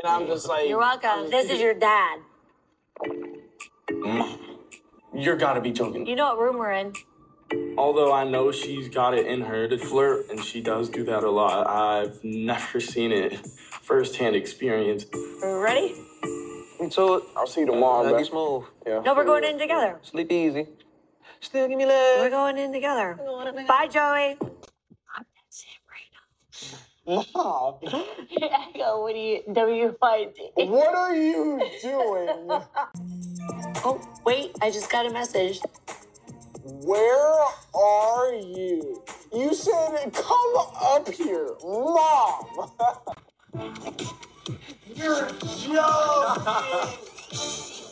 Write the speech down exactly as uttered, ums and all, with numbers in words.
And I'm just like... You're welcome. This is your dad. Mom, you're gotta be joking. You know what room we're in. Although I know she's got it in her to flirt, and she does do that a lot, I've never seen it firsthand experience. Ready? So I'll see you tomorrow, bro. Smooth. Yeah. No, we're going in together. Sleep easy. Still give me love. We're going in together. Bye, Joey. That's it right now. Mom. Echo, what do you, W Y D? What are you doing? Oh, wait, I just got a message. Where are you? You said come up here, Mom. You're joking.